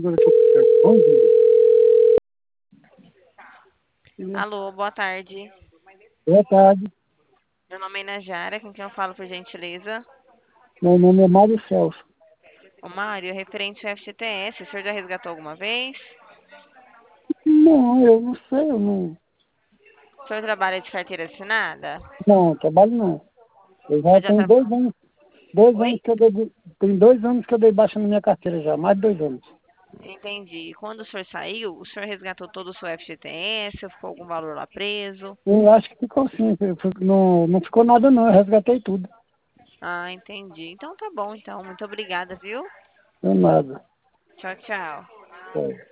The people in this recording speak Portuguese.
Bom dia. Alô, boa tarde. Boa tarde. Meu nome é Najara, com quem eu falo, por gentileza? Meu nome é Mário Celso. O Mário, referente ao FGTS, o senhor já resgatou alguma vez? Não, eu não sei, eu não. O senhor trabalha de carteira assinada? Não, trabalho não. Eu já Mas já tenho trabalha... 2 anos, Oi? que eu dei, tem 2 anos que eu dei baixa na minha carteira já, mais de 2 anos. Entendi. E quando o senhor saiu, o senhor resgatou todo o seu FGTS ou ficou algum valor lá preso? Eu acho que ficou sim, não, não ficou nada não, eu resgatei tudo. Ah, entendi. Então tá bom, então. Muito obrigada, viu? Não é nada. Tchau, tchau. É.